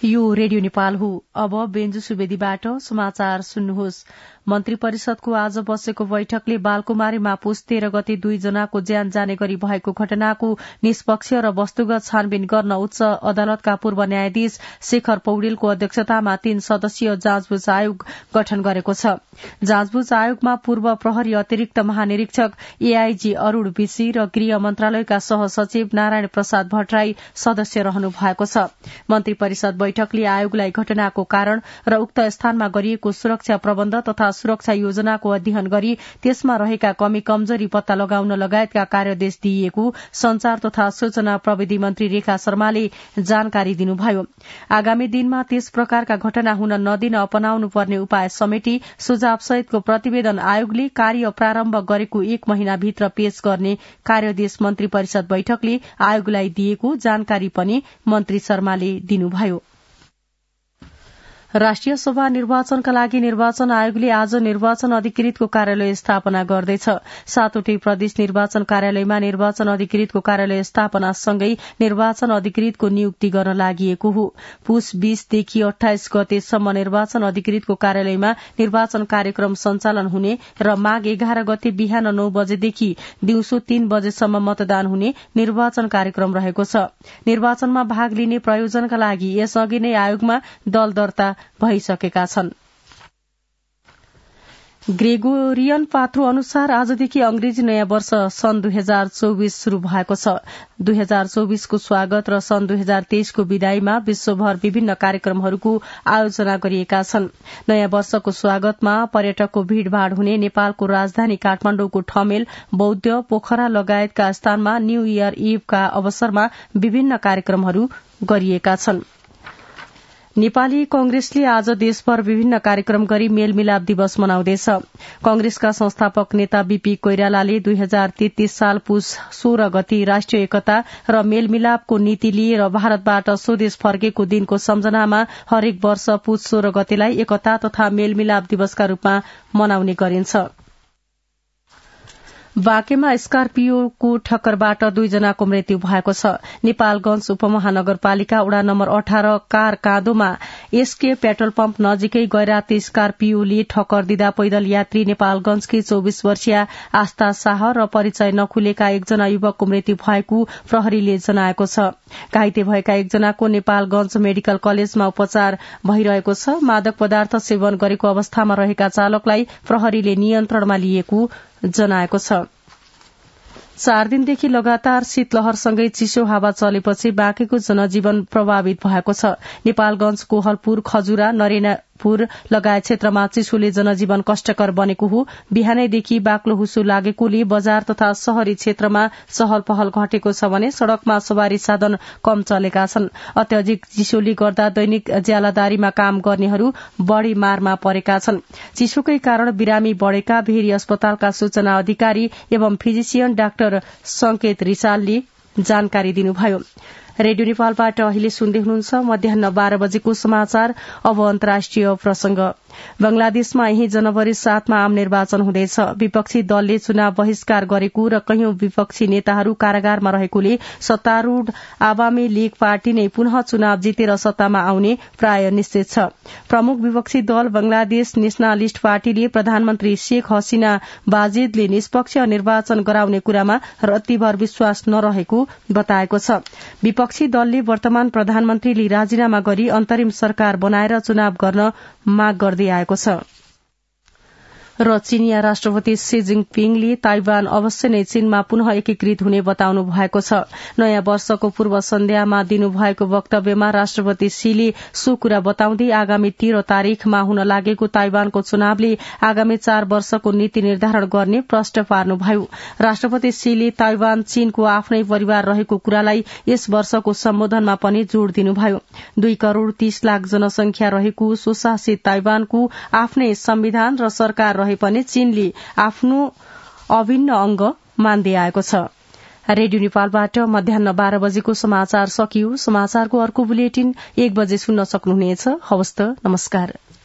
यो रेडियो नेपाल हो। अब बेन्जु सुवेदीबाट समाचार सुन्नुहोस्। मन्त्री परिषदको आज बसेको बैठकले बालकुमारीमा पुस 13 गते 2 जनाको ज्यान जाने गरी भएको घटनाको निष्पक्ष र वस्तुगत छानबिन गर्न उच्च अदालतका पूर्व न्यायाधीश शेखर पौडेलको अध्यक्षतामा 3 सदस्यीय जाँचबुझ आयोग गठन गरेको छ। जाँचबुझ आयोगमा पूर्व प्रहरी अतिरिक्त महानिरीक्षक एआईजी अरूण विशी र गृह मन्त्रालयका सहसचिव नारायण प्रसाद भट्टराई सदस्य रहनु भएको छ। मन्त्री परिषद बैठकले आयोगलाई घटनाको कारण र उक्त स्थानमा गरिएको सुरक्षा प्रबन्ध तथा सुरक्षा योजनाको अध्ययन गरी त्यसमा रहेका कमी कमजोरी पत्ता लगाउन लगायतका कार्यादेश दिइएको संचार तथा सूचना प्रविधि मन्त्री रेखा शर्माले जानकारी दिनुभयो। आगामी दिनमा त्यस प्रकारका घटना हुन नदिन अपनाउनु पर्ने उपाय समेटी सुझावसहितको प्रतिवेदन आयोगले कार्य प्रारम्भ गरेको 1 महिनाभित्र पेश गर्ने कार्यादेश मन्त्री परिषद बैठकले आयोगलाई दिएको जानकारी पनि मन्त्री शर्माले दिनुभयो। राष्ट्रिय सभा निर्वाचनका लागि निर्वाचन आयोगले आज निर्वाचन अधिकृतको कार्यालय स्थापना गर्दैछ। 7वटै प्रदेश निर्वाचन कार्यालयमा निर्वाचन अधिकृतको कार्यालय स्थापनासँगै निर्वाचन अधिकृतको नियुक्ति गर्न लागिएको हो। पुस 20 देखि 28 गतेसम्म निर्वाचन अधिकृतको कार्यालयमा निर्वाचन कार्यक्रम सञ्चालन हुने र माघ 11 गते बिहान 9 बजेदेखि दिउँसो 3 बजेसम्म मतदान हुने निर्वाचन कार्यक्रम रहेको छ। निर्वाचनमा भाग लिने प्रयोजनका लागि यसअघि नै आयोगमा दल दर्ता भइसकेका छन्। ग्रेगोरियन पात्रो अनुसार आजदेखि अंग्रेजी नयाँ वर्ष सन् 2024 शुरू भएको छ। 2024 को स्वागत र सन् 2023 को विदाईमा विश्वभर विभिन्न कार्यक्रमहरूको आयोजना गरिएका छन्। नयाँ वर्षको स्वागतमा पर्यटकको भीड़भाड़ हुने नेपालको राजधानी काठमाडौँको ठमेल, बौद्ध, पोखरा लगायतका स्थानमा न्यू इयर इभका अवसरमा विभिन्न कार्यक्रमहरू गरिएका छन्। नेपाली कांग्रेसले आज देशभर विभिन्न कार्यक्रम गरी मेलमिलाप दिवस मनाउँदैछ। कांग्रेसका संस्थापक नेता बीपी कोइरालाले 2033 साल पुस 16 गते राष्ट्रिय एकता र मेलमिलापको नीति लिएर भारतबाट स्वदेश फर्केको दिनको सम्झनामा हरेक वर्ष पुस 16 गतेलाई एकता तथा मेलमिलाप दिवसका रूपमा मनाउने गरिन्छ। बाँकेमा स्कर्पियोको ठक्करबाट 2 जनाको मृत्यु भएको छ। नेपालगंज उपमहानगरपालिका वडा नम्बर 18 कार काँदोमा एसके पेट्रोल पम्प नजिकै गैराती स्कर्पियोले ठक्कर दिँदा पैदल यात्री नेपालगंजकी 24 वर्षीय आस्था शाह र परिचय नखुलेका 1 जना युवकको मृत्यु भएको प्रहरीले जनाएको छ। घाइते भएका 1 जनाको नेपालगंज मेडिकल कलेजमा उपचार भइरहेको छ। मादक पदार्थ सेवन गरेको अवस्थामा रहेका चालकलाई प्रहरीले नियन्त्रणमा लिएको जनाएको छ। 4 दिनदेखि लगातार शीतलहरसँगै चिसो हावा चलेपछि बाँकेको जनजीवन प्रभावित भएको छ। नेपालगंज, कोहलपुर, खजुरा, नरेनापुर लगायत क्षेत्रमा चिसोले जनजीवन कष्टकर बनेको हो। बिहानैदेखि बाक्लो हुसो लागेकोले बजार तथा शहरी क्षेत्रमा चहल पहल घटेको छ भने सड़कमा सवारी साधन कम चलेका छन्। अत्याधिक चिसोले गर्दा दैनिक ज्यालादारीमा काम गर्नेहरू बढ़ी मारमा परेका छन्। चिसोकै कारण बिरामी बढ़ेका भेरी अस्पतालका सूचना अधिकारी एवं फिजिशियन डाक्टर संकेत रिसालले जानकारी दिनुभयो। रेडियो नेपालबाट अहिले सुन्दै हुनुहुन्छ मध्याह 12 बजेको समाचार। अब अन्तर्राष्ट्रिय प्रसंग। बंगलादेशमा यही जनवरी 7 मा आम निर्वाचन हुँदैछ। विपक्षी दलले चुनाव बहिष्कार गरेको र कैयौं विपक्षी नेताहरू कारागारमा रहेकोले सत्तारूढ़ आवामी लीग पार्टी नै पुनः चुनाव जितेर सत्तामा आउने प्राय निश्चित छ। प्रमुख विपक्षी दल बंगलादेश नेशनलिस्ट पार्टीले प्रधानमन्त्री शेख हसीना बाजेदले निष्पक्ष निर्वाचन गराउने कुरामा रत्तीभर विश्वास नरहेको बताएको छ। विपक्षी दलले वर्तमान प्रधानमन्त्रीले राजीनामा गरी अन्तरिम सरकार बनाएर चुनाव गर्न माग गर्दै आएको छ। र चीनिया राष्ट्रपति शी जिङपिङले ताइवान अवश्य नै चीनमा पुनः एकीकृत हुने बताउनु भएको छ। नयाँ वर्षको पूर्व सन्ध्यामा दिनुभएको वक्तव्यमा राष्ट्रपति शीले सो कुरा बताउँदै आगामी 13 तारिखमा हुन लागेको ताइवानको चुनावले आगामी 4 वर्षको नीति निर्धारण गर्ने प्रश्न पार्नुभयो। राष्ट्रपति शीले ताइवान चीनको आफ्नै परिवार रहेको कुरालाई यस वर्षको सम्बोधनमा पनि जोड़ दिनुभयो। 2 करोड़ 30 लाख जनसंख्या रहेको स्वशासित ताइवानको आफ्नै संविधान र सरकार रहे पनि चीनले आफ्नो अभिन्न अंग मान्दै आएको छ। रेडियो नेपालबाट मध्याह 12 बजेको समाचार सकियो। समाचारको अर्को बुलेटिन 1 बजे सुन्न सक्नुहुनेछ। हवस् त, नमस्कार।